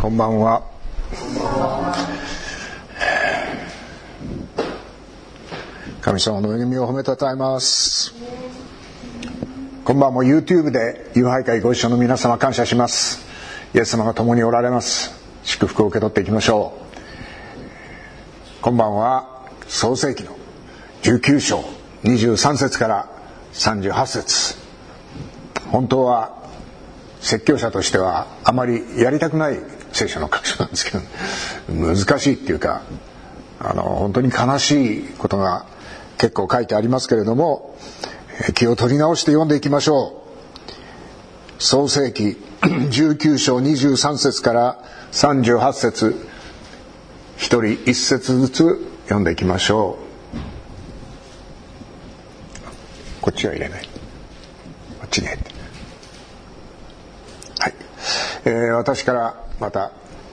こんばんは。神様の恵みを褒めたたえます。今晩も YouTube で友拝会ご一緒の皆様感謝します。イエス様が共におられます。祝福を受け取っていきましょう。今晩は創世記の19章23節から38節。本当は説教者としてはあまりやりたくない聖書の箇所なんですけど、難しいっていうか本当に悲しいことが結構書いてありますけれども、気を取り直して読んでいきましょう。創世記19章23節から38節、一人一節ずつ読んでいきましょう。こっちは入れない、こっちに入って、私からまた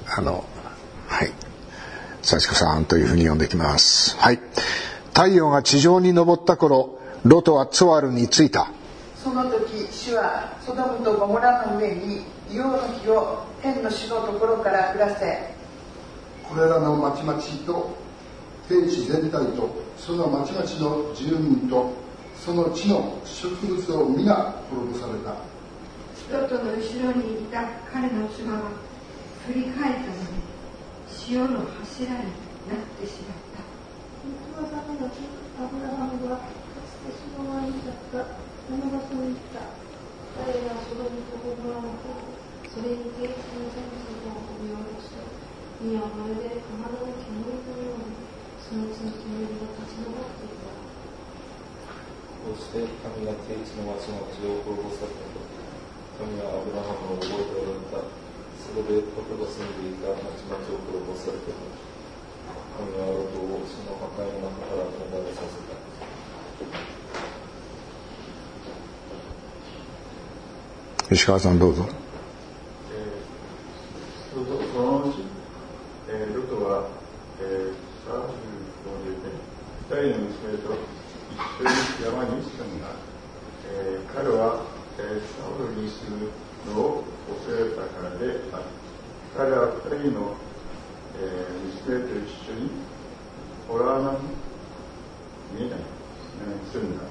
幸子さんというふうに呼んでいきます。太陽が地上に昇った頃、ロトはツワルに着いた。 その時主はソドムとゴモラの上に硫黄の火を天の主のところから降らせ、 これらの町々と平地全体とその町々の住民とその地の植物を皆滅ぼされた。 ロトの後ろにいた彼の妻は振り返ったので潮の柱になってしまった。 元はダメだし、アブラハムはかつてその前にだったこの場所に行った。彼らはその御とゴモラの方、それに天地の全部を見下ろして、海はまるでかまどの煙のようにそのうちの煙が立ち上っていた。 こうして神が天地の町々を滅ぼされたとき、神はアブラハムを覚えておられた。そこでロトが住んでいた町々を滅ぼされたとき、神はロトをその破壊の中から逃れさせた。 石川さんどうぞ。 そのうち、ロトは、サージュの家で二人の娘と一緒に山に住んだ。彼は、サウルに住むのを恐れたからである。彼は二人の、娘と一緒にホラーナに住んだ。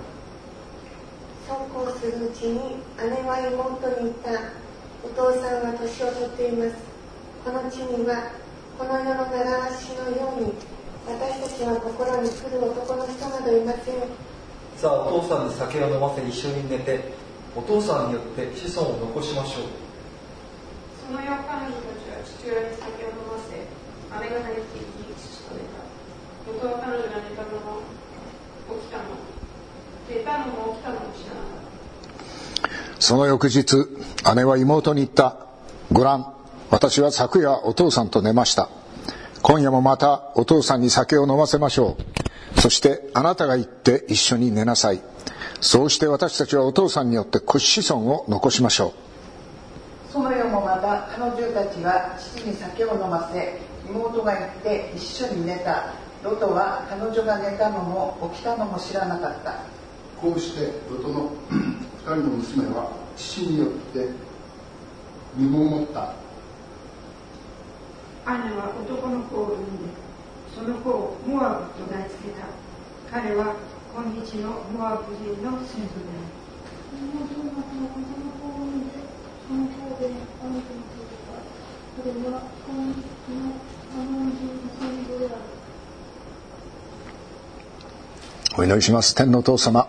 そうこうするうちに姉は妹に言った。お父さんは年を取っています。この地にはこの世の習わしのように私たちは心に来る男の人などいません。 さあお父さんに酒を飲ませ一緒に寝てお父さんによって子孫を残しましょう。 その夜彼女たちは父親に酒を飲ませ、姉が泣いて生き父と寝た。元は彼女が寝たのも起きたのも寝たのも起きたのも知らなかった。 その翌日、姉は妹に言った。ごらん、私は昨夜お父さんと寝ました。今夜もまたお父さんに酒を飲ませましょう。そしてあなたが行って一緒に寝なさい。そうして私たちはお父さんによって子孫を残しましょう。 その夜もまた彼女たちは父に酒を飲ませ、妹が行って一緒に寝た。ロトは彼女が寝たのも起きたのも知らなかった。 こうしてロトの二人の娘は父によって身ごもった。 姉は男の子を産んで、その子をモアブと名付けた。彼は今日のモアブ人の先祖である。 妹がこの子を産んで、その子であなたについてた。それは今日のアモン人の先祖である。 お祈りします。天のお父様、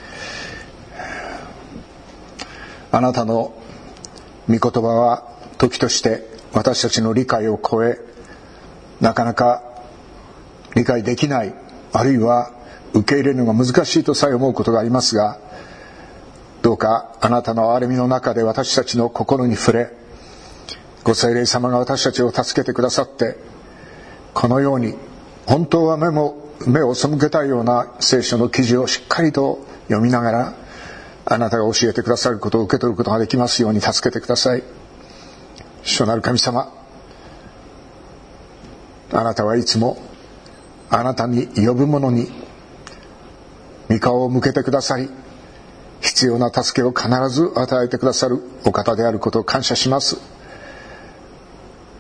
あなたの御言葉は時として私たちの理解を超え、なかなか理解できない、あるいは受け入れるのが難しいとさえ思うことがありますが、どうかあなたの憐れみの中で私たちの心に触れ、ご聖霊様が私たちを助けてくださって、このように本当は目を背けたいような聖書の記事をしっかりと読みながら、あなたが教えてくださることを受け取ることができますように助けてください。主なる神様、あなたはいつもあなたに呼ぶ者に御顔を向けてくださり、必要な助けを必ず与えてくださるお方であることを感謝します。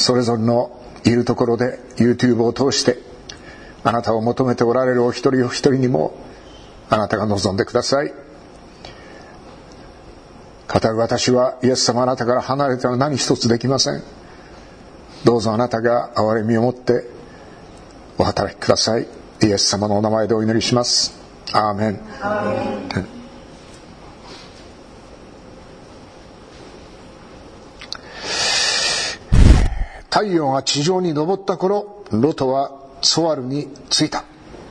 それぞれのいるところで YouTube を通してあなたを求めておられるお一人お一人にもあなたが望んでください。語る私はイエス様あなたから離れては何一つできません。どうぞあなたが憐れみを持ってお働きください。イエス様のお名前でお祈りします。アーメン。アーメン。太陽が地上に昇った頃、ロトはツォアルに着いた。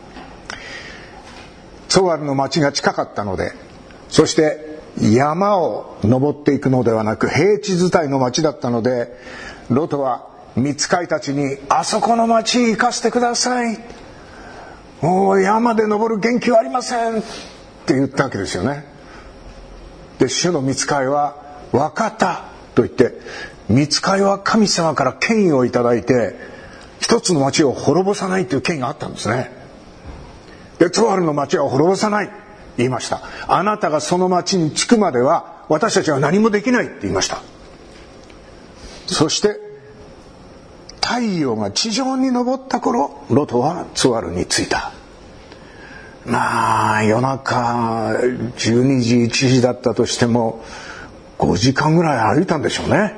ツォアルの町が近かったので、そして山を登っていくのではなく平地伝いの町だったので、ロトは御使いたちにあそこの町へ行かせてください、もう山で登る元気はありませんって言ったわけですよね。で主の御使いは分かったと言って、御使いは神様から権威をいただいて一つの町を滅ぼさないという権威があったんですね。でツォアルの町は滅ぼさない言いました。あなたがその町に着くまでは私たちは何もできないって言いました。そして太陽が地上に昇った頃、ロトはツォアルに着いた。まあ夜中12時1時だったとしても5時間ぐらい歩いたんでしょうね。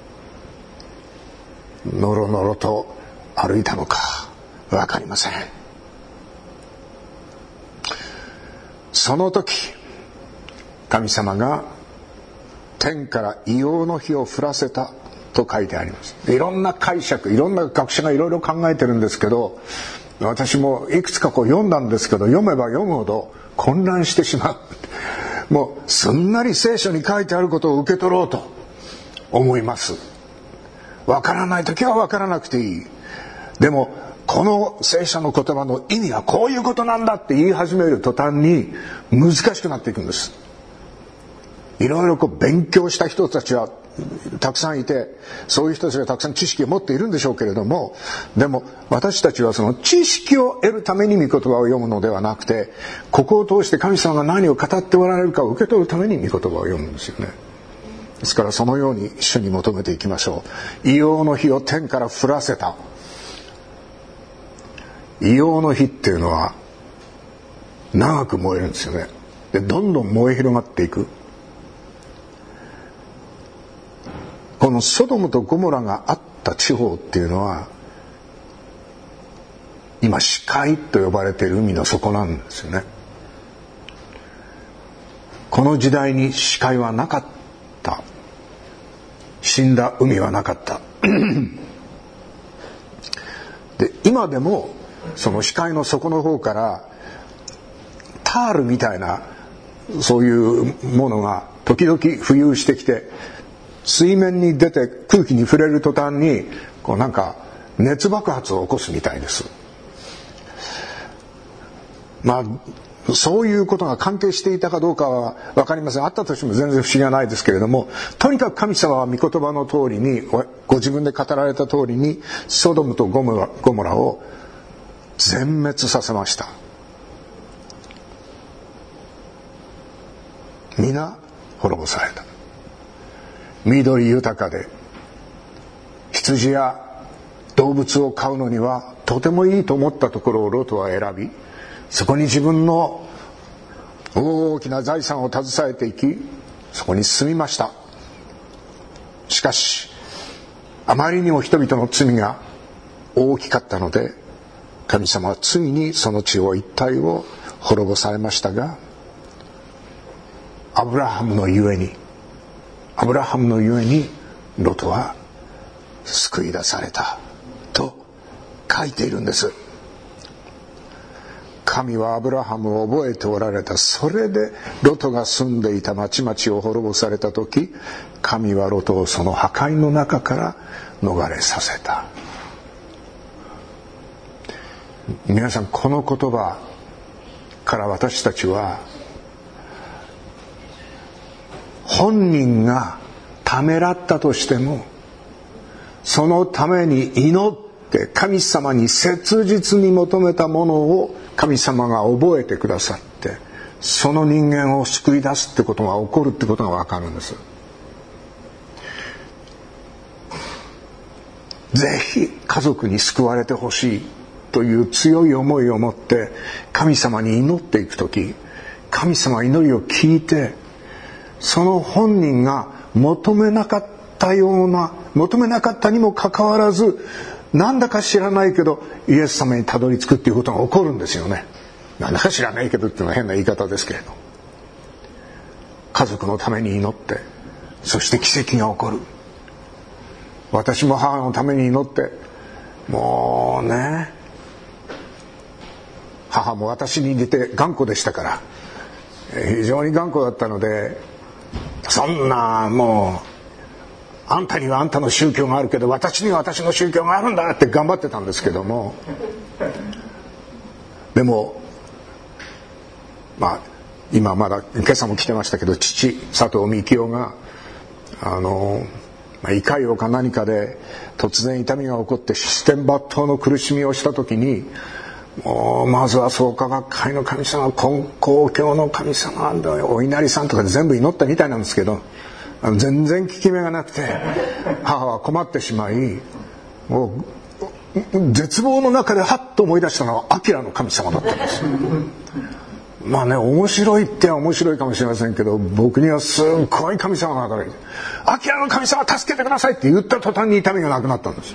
のろのろと歩いたのか分かりません。その時神様が天から異様の火を降らせたと書いてあります。いろんな解釈、いろんな学者がいろいろ考えてるんですけど、私もいくつかこう読んだんですけど、読めば読むほど混乱してしまう。もうすんなり聖書に書いてあることを受け取ろうと思います。わからない時はわからなくていい。でもこの聖書の言葉の意味はこういうことなんだって言い始める途端に難しくなっていくんです。いろいろこう勉強した人たちはたくさんいて、そういう人たちがたくさん知識を持っているんでしょうけれども、でも私たちはその知識を得るために御言葉を読むのではなくて、ここを通して神様が何を語っておられるかを受け取るために御言葉を読むんですよね。ですからそのように主に求めていきましょう。異様の火を天から降らせた。異様の火っていうのは長く燃えるんですよね。でどんどん燃え広がっていく。このソドムとゴモラがあった地方っていうのは今死海と呼ばれている海の底なんですよね。この時代に死海はなかった。死んだ海はなかったで今でもその死海の底の方からタールみたいなそういうものが時々浮遊してきて、水面に出て空気に触れる途端にこうなんか熱爆発を起こすみたいです。まあそういうことが関係していたかどうかは分かりません。あったとしても全然不思議はないですけれども、とにかく神様は御言葉の通りに、ご自分で語られた通りにソドムとゴモラを全滅させました。皆滅ぼされた。緑豊かで羊や動物を飼うのにはとてもいいと思ったところをロトは選び、そこに自分の大きな財産を携えていき、そこに住みました。しかしあまりにも人々の罪が大きかったので、神様はついにその地を一帯を滅ぼされましたが、アブラハムのゆえにロトは救い出されたと書いているんです。神はアブラハムを覚えておられた。それでロトが住んでいた町々を滅ぼされた時、神はロトをその破壊の中から逃れさせた。皆さん、この言葉から私たちは、本人がためらったとしても、そのために祈って神様に切実に求めたものを神様が覚えてくださって、その人間を救い出すってことが起こるってことが分かるんです。 ぜひ家族に救われてほしいという強い思いを持って神様に祈っていくとき、神様は祈りを聞いて、その本人が求めなかったにもかかわらず、なんだか知らないけどイエス様にたどり着くっていうことが起こるんですよね。なんだか知らないけどっていうのは変な言い方ですけれど、家族のために祈って、そして奇跡が起こる。私も母のために祈って、もうね、母も私に似て頑固でしたから、非常に頑固だったので、そんなもうあんたにはあんたの宗教があるけど私には私の宗教があるんだって頑張ってたんですけども、でも今まだ今朝も来てましたけど、父佐藤幹夫が胃潰瘍か何かで突然痛みが起こって七点抜刀の苦しみをした時に、もうまずは創価学会の神様、金光教の神様、お稲荷さんとかで全部祈ったみたいなんですけど、全然効き目がなくて母は困ってしまい、もう絶望の中でハッと思い出したのは明の神様だったんです。まあね、面白いっては面白いかもしれませんけど、僕にはすっごい神様が働いて、明の神様助けてくださいって言った途端に痛みがなくなったんです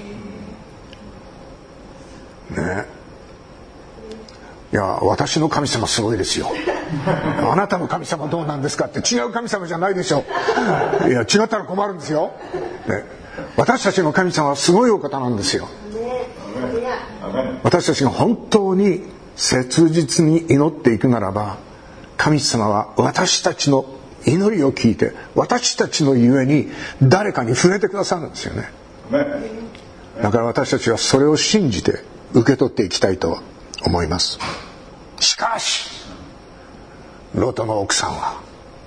ね。いや、私の神様すごいですよ。あなたの神様どうなんですかって、違う神様じゃないでしょ。いや、違ったら困るんですよ、ね、私たちの神様はすごいお方なんですよ。私たちが本当に切実に祈っていくならば、神様は私たちの祈りを聞いて、私たちのゆえに誰かに触れてくださるんですよね。だから私たちはそれを信じて受け取っていきたいと思います。しかしロトの奥さんは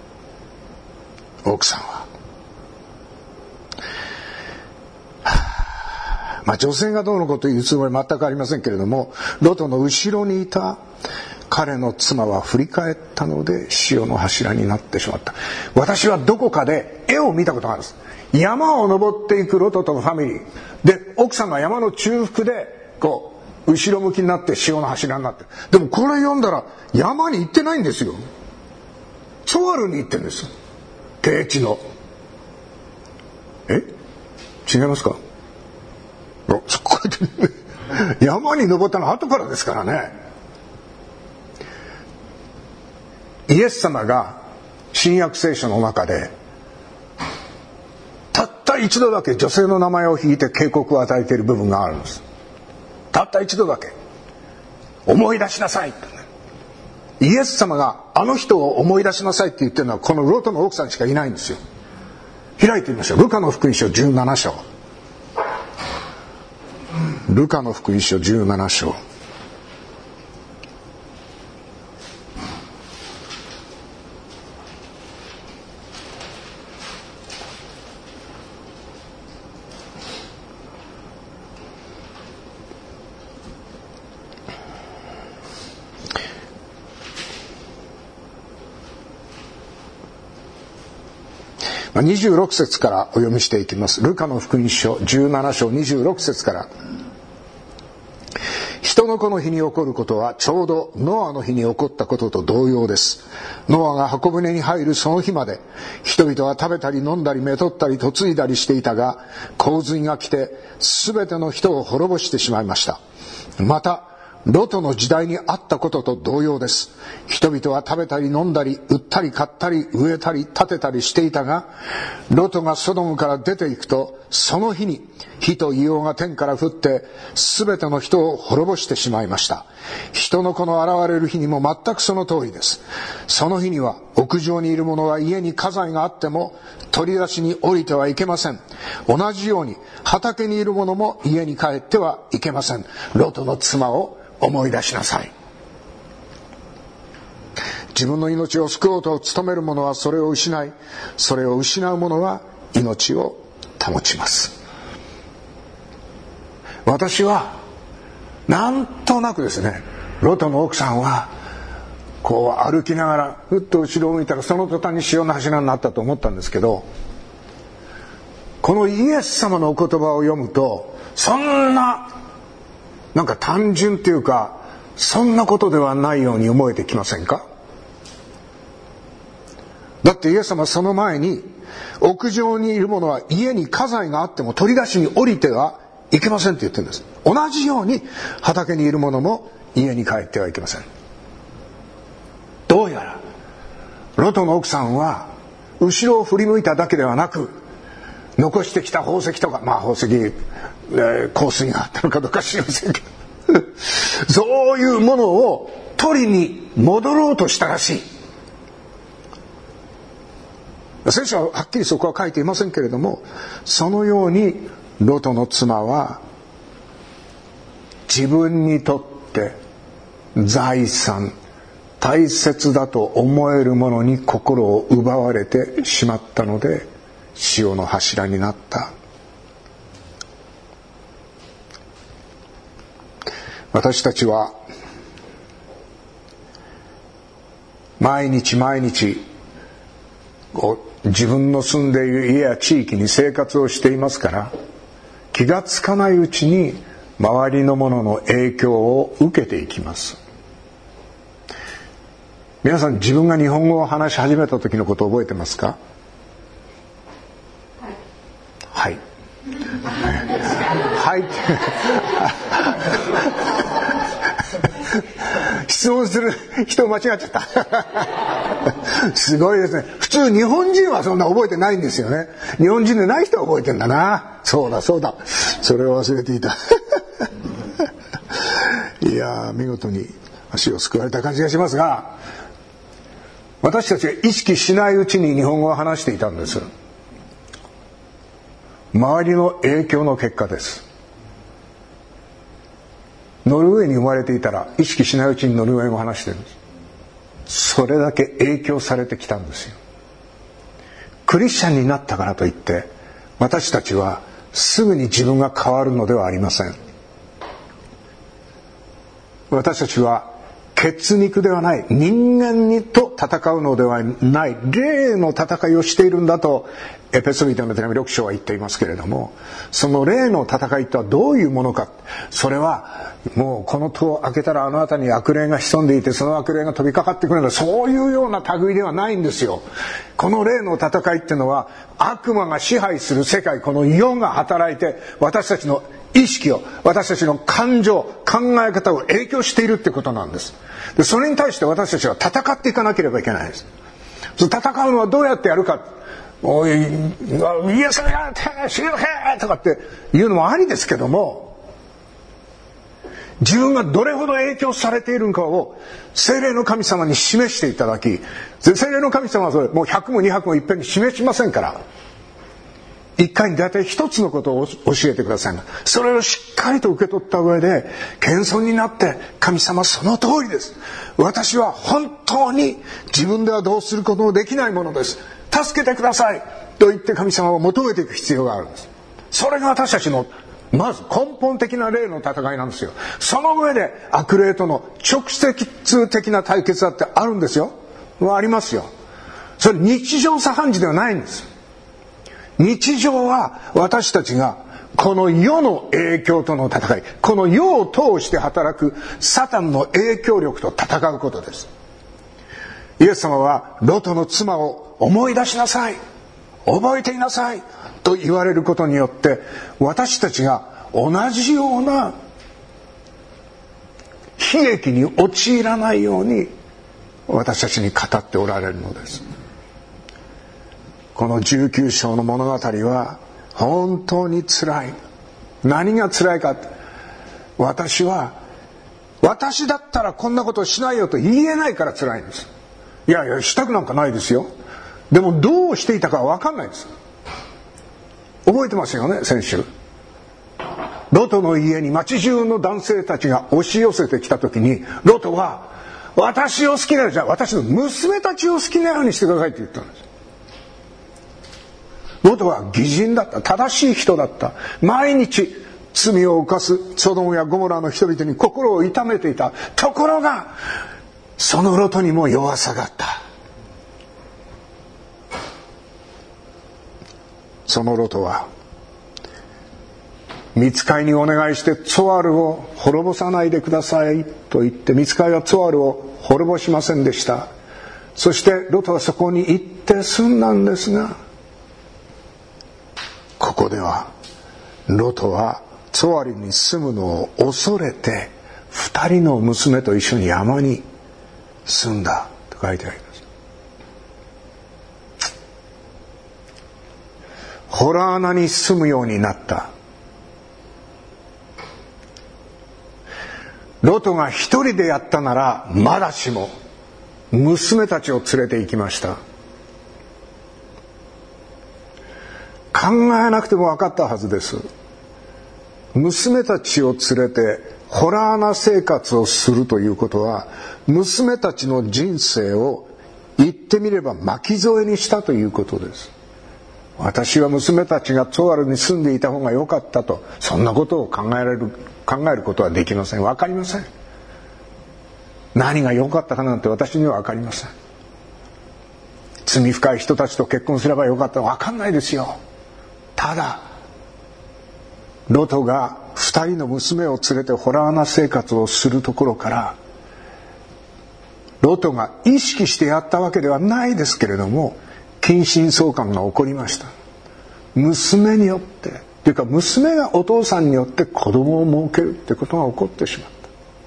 女性がどうのことを言うつもり全くありませんけれども、ロトの後ろにいた彼の妻は振り返ったので潮の柱になってしまった。私はどこかで絵を見たことがあるんです。山を登っていくロトとのファミリーで、奥さんが山の中腹でこう後ろ向きになって潮の柱になって、でもこれ読んだら山に行ってないんですよ。ツォアルに行ってるんです。低地の違いますか。山に登ったのは後からですからね。イエス様が新約聖書の中でたった一度だけ女性の名前を引いて警告を与えている部分があるんです。たった一度だけ。思い出しなさいって、ね、イエス様があの人を思い出しなさいって言ってるのはこのロトの奥さんしかいないんですよ。開いてみましょう。ルカの福音書17章。ルカの福音書17章。26節からお読みしていきます。ルカの福音書17章26節から。人の子の日に起こることはちょうどノアの日に起こったことと同様です。ノアが箱舟に入るその日まで人々は食べたり飲んだりめとったり嫁いだりしていたが、洪水が来てすべての人を滅ぼしてしまいました。またロトの時代にあったことと同様です。人々は食べたり飲んだり売ったり買ったり植えたり建てたりしていたが、ロトがソドムから出ていくとその日に火と硫黄が天から降ってすべての人を滅ぼしてしまいました。人の子の現れる日にも全くその通りです。その日には屋上にいる者は家に家財があっても取り出しに降りてはいけません。同じように畑にいる者も家に帰ってはいけません。ロトの妻を思い出しなさい。自分の命を救おうと努める者はそれを失い、それを失う者は命を保ちます。私はなんとなくですね、ロトの奥さんはこう歩きながらふっと後ろを見たらその途端に潮の柱になったと思ったんですけど、このイエス様のお言葉を読むとそんななんか単純っていうか、そんなことではないように思えてきませんか？だってイエス様はその前に、屋上にいる者は家に家財があっても取り出しに降りてはいけませんって言ってるんです。同じように畑にいる者も家に帰ってはいけません。どうやらロトの奥さんは後ろを振り向いただけではなく、残してきた宝石とか、宝石、香水があったのかどうか知りませんけどそういうものを取りに戻ろうとしたらしい。聖書ははっきりそこは書いていませんけれども、そのようにロトの妻は自分にとって財産、大切だと思えるものに心を奪われてしまったので、塩の柱になった。私たちは毎日毎日自分の住んでいる家や地域に生活をしていますから、気がつかないうちに周りのものの影響を受けていきます。皆さん、自分が日本語を話し始めた時のことを覚えてますか？はい。はい質問する人間違っちゃったすごいですね。普通日本人はそんな覚えてないんですよね。日本人でない人は覚えてんだな。そうだそうだ、それを忘れていたいや、見事に足をすくわれた感じがしますが、私たちが意識しないうちに日本語を話していたんです。周りの影響の結果です。ノルウェーに生まれていたら意識しないうちにノルウェー語を話してるんです。それだけ影響されてきたんですよ。クリスチャンになったからといって私たちはすぐに自分が変わるのではありません。私たちは血肉ではない人間にと戦うのではない霊の戦いをしているんだとエペソビトの手紙6章は言っていますけれども、その霊の戦いとはどういうものか。それはもうこの戸を開けたらあの辺りに悪霊が潜んでいて、その悪霊が飛びかかってくるような、そういうような類ではないんですよ。この霊の戦いっていうのは悪魔が支配する世界、この世が働いて私たちの意識を、私たちの感情、考え方を影響しているってことなんです。で、それに対して私たちは戦っていかなければいけないです。その戦うのはどうやってやるか。おい、イエスがやって死ぬへとかって言うのもありですけども、自分がどれほど影響されているのかを聖霊の神様に示していただき、聖霊の神様はそれもう100も200もいっぺんに示しませんから、一回に大体一つのことを教えてくださいが、それをしっかりと受け取った上で謙遜になって、神様その通りです、私は本当に自分ではどうすることもできないものです、助けてくださいと言って神様を求めていく必要があるんです。それが私たちのまず根本的な霊の戦いなんですよ。その上で悪霊との直接的な対決だってあるんですよ。ありますよ。それ日常茶飯事ではないんです。日常は私たちがこの世の影響との戦い、この世を通して働くサタンの影響力と戦うことです。イエス様はロトの妻を思い出しなさい、覚えていなさいと言われることによって、私たちが同じような悲劇に陥らないように私たちに語っておられるのです。この19章の物語は本当に辛い。何が辛いか、私だったらこんなことしないよと言えないから辛いんです。いやいや、したくなんかないですよ。でもどうしていたか分かんないです。覚えてますよね、先週。ロトの家に町中の男性たちが押し寄せてきた時に、ロトは私を好きなように、じゃあ私の娘たちを好きなようにしてくださいって言ったんです。ロトは義人だった、正しい人だった。毎日罪を犯すソドムやゴモラの人々に心を痛めていた。ところがそのロトにも弱さがあった。そのロトは御使いにお願いしてツォアルを滅ぼさないでくださいと言って、御使いはツォアルを滅ぼしませんでした。そしてロトはそこに行って住んだんですが、ここではロトはツォアルに住むのを恐れて2人の娘と一緒に山に住んだと書いてあります。ホラー穴に住むようになった。ロトが一人でやったならまだしも、娘たちを連れて行きました。考えなくても分かったはずです。娘たちを連れてホラー穴生活をするということは、娘たちの人生を言ってみれば巻き添えにしたということです。私は娘たちがツォアルに住んでいた方が良かったと、そんなことを考えることはできません。分かりません。何が良かったかなんて私には分かりません。罪深い人たちと結婚すればよかったの分かんないですよ。ただロトが2人の娘を連れてホラー穴生活をするところから、ロトが意識してやったわけではないですけれども、近親相関が起こりました。娘によってというか、娘がお父さんによって子供を設けるってことが起こってしまった。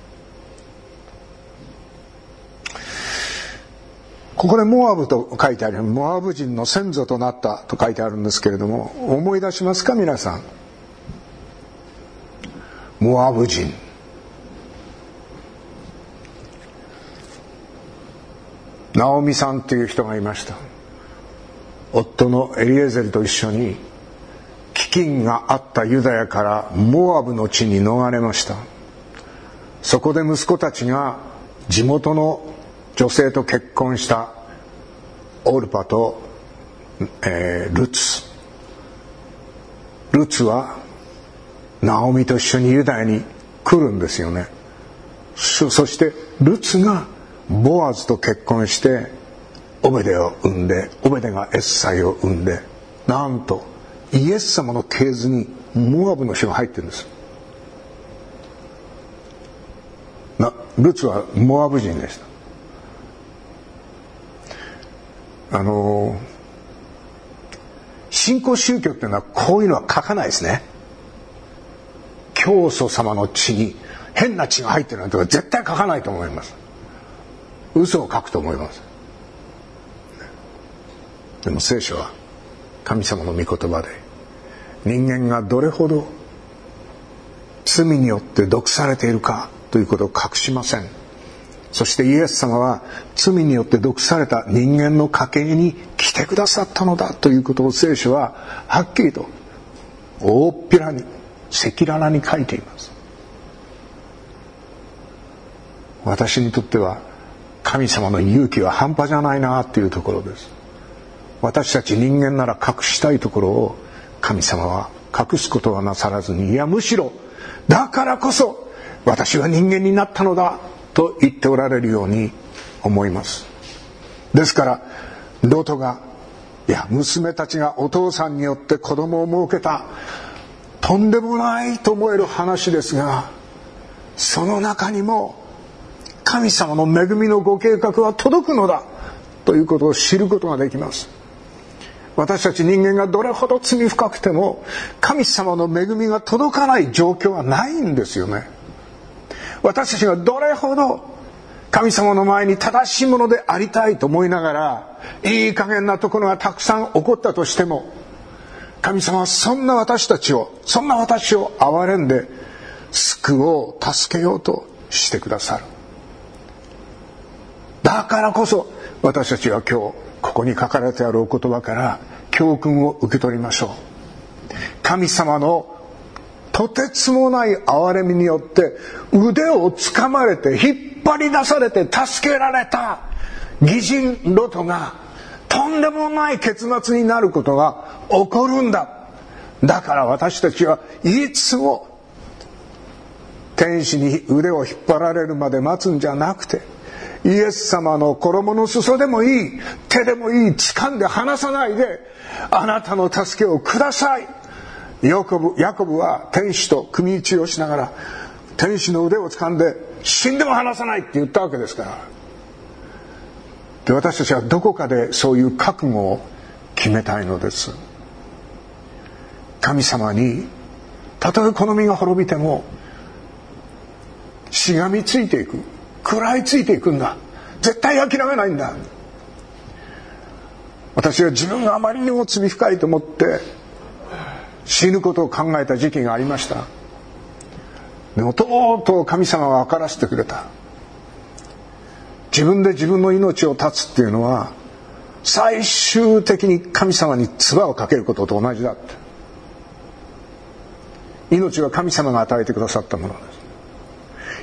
ここでモアブと書いてある、モアブ人の先祖となったと書いてあるんですけれども、思い出しますか皆さん。モアブ人、ナオミさんという人がいました。夫のエリエゼルと一緒に飢饉があったユダヤからモアブの地に逃れました。そこで息子たちが地元の女性と結婚した。オルパと、ルツはナオミと一緒にユダヤに来るんですよね。そしてルツがボアズと結婚してオベデを産んで、オベデがエッサイを産んで、なんとイエス様の系図にモアブの人が入ってるんです。ルツはモアブ人でした。新興宗教っていうのはこういうのは書かないですね。教祖様の血に変な血が入ってるなんて絶対書かないと思います。嘘を書くと思います。でも聖書は神様の御言葉で、人間がどれほど罪によって毒されているかということを隠しません。そしてイエス様は罪によって毒された人間の家系に来てくださったのだということを聖書ははっきりと大っぴらに赤裸々に書いています。私にとっては神様の勇気は半端じゃないなというところです。私たち人間なら隠したいところを神様は隠すことはなさらずに、いやむしろだからこそ私は人間になったのだと言っておられるように思います。ですからロトが、いや娘たちがお父さんによって子供を設けた、とんでもないと思える話ですが、その中にも神様の恵みのご計画は届くのだということを知ることができます。私たち人間がどれほど罪深くても神様の恵みが届かない状況はないんですよね。私たちがどれほど神様の前に正しいものでありたいと思いながら、いい加減なところがたくさん起こったとしても、神様はそんな私を憐れんで救おう、助けようとしてくださる。だからこそ私たちは今日ここに書かれてあるお言葉から教訓を受け取りましょう。神様のとてつもない憐れみによって腕をつかまれて引っ張り出されて助けられた義人ロトがとんでもない結末になることが起こるんだ。だから私たちはいつも天使に腕を引っ張られるまで待つんじゃなくて、イエス様の衣の裾でもいい、手でもいい、掴んで離さないで、あなたの助けをください、 ヤコブは天使と組み打ちをしながら天使の腕を掴んで死んでも離さないって言ったわけですから。で、私たちはどこかでそういう覚悟を決めたいのです。神様にたとえこの身が滅びてもしがみついていく、食らいついていくんだ、絶対諦めないんだ。私は自分があまりにも罪深いと思って死ぬことを考えた時期がありました。でもとうとう神様が分からせてくれた。自分で自分の命を絶つっていうのは最終的に神様に唾をかけることと同じだって。命は神様が与えてくださったものです。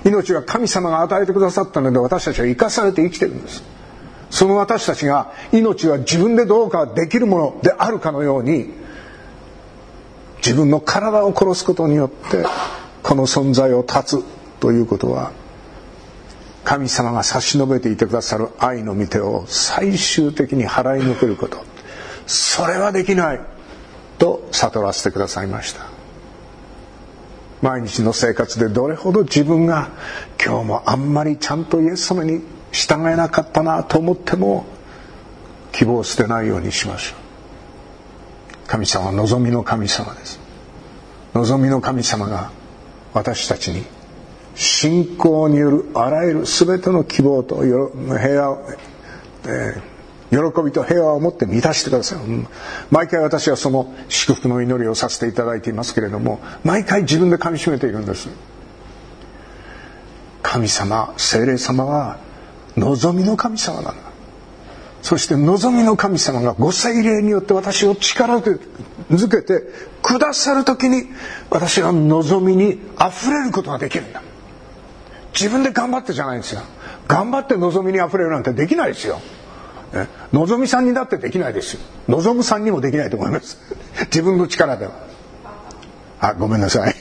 命は神様が与えてくださったので私たちは生かされて生きてるんです。その私たちが命は自分でどうかできるものであるかのように自分の体を殺すことによってこの存在を断つということは神様が差し伸べていてくださる愛の御手を最終的に払い抜けること、それはできないと悟らせてくださいました。毎日の生活でどれほど自分が今日もあんまりちゃんとイエス様に従えなかったなと思っても希望を捨てないようにしましょう。神様は望みの神様です。望みの神様が私たちに信仰によるあらゆる全ての希望と平和、喜びと平和を持って満たしてください。毎回私はその祝福の祈りをさせていただいていますけれども、毎回自分で噛み締めているんです。神様、聖霊様は望みの神様なんだ。そして望みの神様がご聖霊によって私を力づけてくださるときに私は望みに溢れることができるんだ。自分で頑張ってじゃないんですよ。頑張って望みに溢れるなんてできないですよ。望みさんにだってできないですよ。望むさんにもできないと思います。自分の力では。ごめんなさい。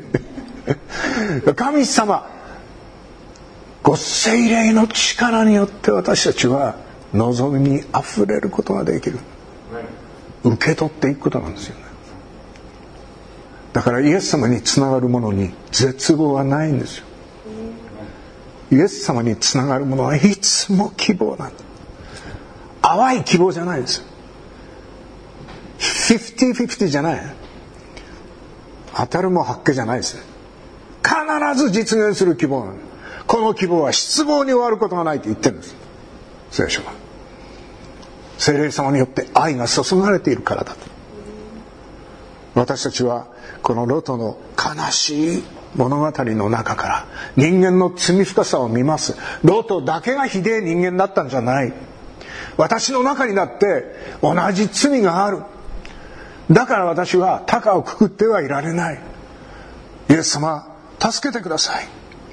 神様、ご聖霊の力によって私たちは望みに溢れることができる。受け取っていくことなんですよね。だからイエス様につながるものに絶望はないんですよ。イエス様につながるものはいつも希望なんだ。淡い希望じゃないです。50-50じゃない。当たるも八卦じゃないです。必ず実現する希望なんだ。この希望は失望に終わることがないと言ってるんです。聖書は。聖霊様によって愛が注がれているからだと。私たちはこのロトの悲しい物語の中から人間の罪深さを見ます。ロトだけがひでえ人間だったんじゃない。私の中にだって同じ罪がある。だから私は高をくくってはいられない。イエス様、助けてください。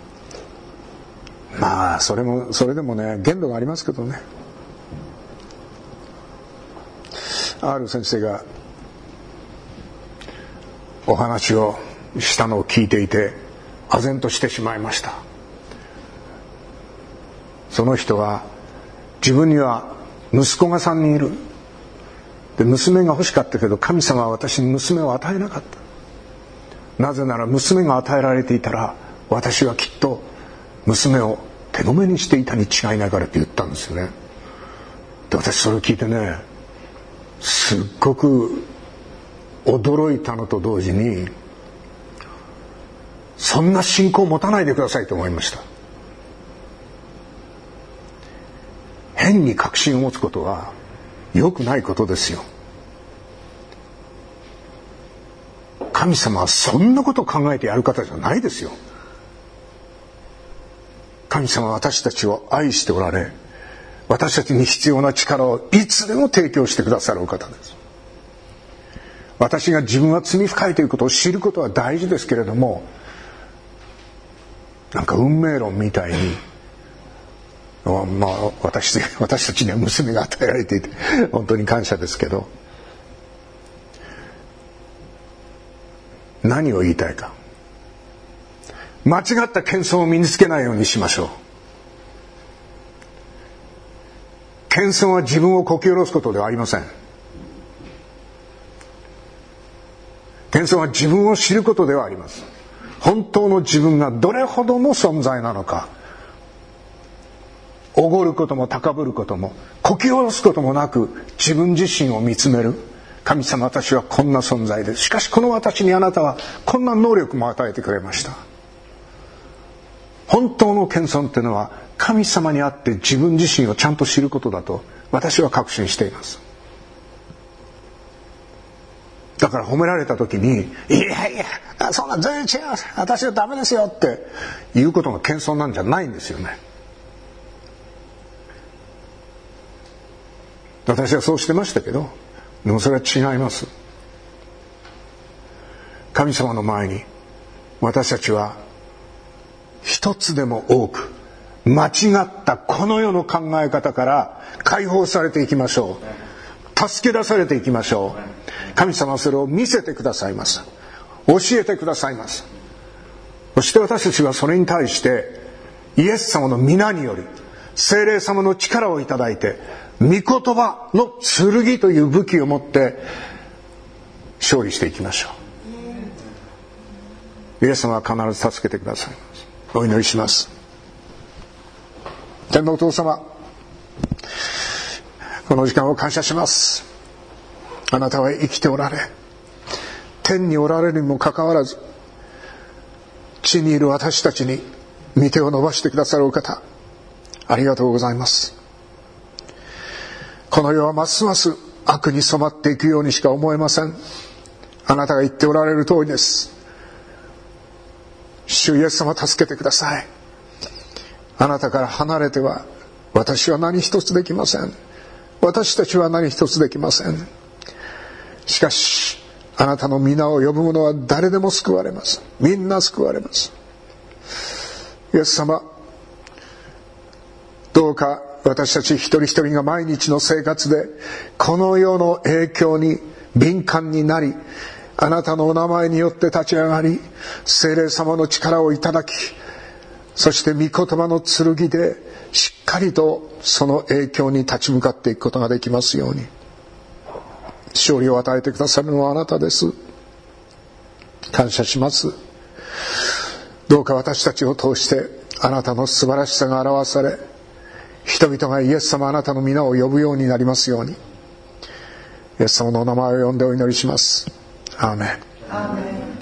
まあそれでもね、限度がありますけどね。ある先生がお話をしたのを聞いていて唖然としてしまいました。その人は自分には息子が3人いる。で、娘が欲しかったけど神様は私に娘を与えなかった。なぜなら娘が与えられていたら私はきっと娘を手止めにしていたに違いないからって言ったんですよね。で、私それを聞いてね、すっごく驚いたのと同時に、そんな信仰を持たないでくださいと思いました。変に確信を持つことは良くないことですよ。神様はそんなことを考えてやる方じゃないですよ。神様は私たちを愛しておられ、私たちに必要な力をいつでも提供してくださるお方です。私が自分は罪深いということを知ることは大事ですけれども、なんか運命論みたいに、まあ私たちには娘が与えられていて本当に感謝ですけど、何を言いたいか。間違った謙遜を身につけないようにしましょう。謙遜は自分をこき下ろすことではありません。 謙遜は自分を知ることではあります。本当の自分がどれほどの存在なのか、おごることも高ぶることもこき下ろすこともなく自分自身を見つめる。神様、私はこんな存在です。しかしこの私にあなたはこんな能力も与えてくれました。本当の謙遜というのは神様にあって自分自身をちゃんと知ることだと私は確信しています。だから褒められた時にいやいやそんな全然違います、私はダメですよって言うことが謙遜なんじゃないんですよね。私はそうしてましたけど、でもそれは違います。神様の前に私たちは一つでも多く間違ったこの世の考え方から解放されていきましょう。助け出されていきましょう。神様はそれを見せてくださいます。教えてくださいます。そして私たちはそれに対してイエス様の皆により聖霊様の力をいただいて御言葉の剣という武器を持って勝利していきましょう。イエス様は必ず助けてくださいます。お祈りします。天のお父様、この時間を感謝します。あなたは生きておられ、天におられるにもかかわらず地にいる私たちに御手を伸ばしてくださるお方、ありがとうございます。この世はますます悪に染まっていくようにしか思えません。あなたが言っておられる通りです。主イエス様、助けてください。あなたから離れては私は何一つできません。私たちは何一つできません。しかしあなたの皆を呼ぶ者は誰でも救われます。みんな救われます。イエス様、どうか私たち一人一人が毎日の生活でこの世の影響に敏感になり、あなたのお名前によって立ち上がり、聖霊様の力をいただき、そして御言葉の剣でしっかりとその影響に立ち向かっていくことができますように。勝利を与えてくださるのはあなたです。感謝します。どうか私たちを通してあなたの素晴らしさが表され、人々がイエス様、あなたの皆を呼ぶようになりますように。イエス様のお名前を呼んでお祈りします。アーメン。 アーメン。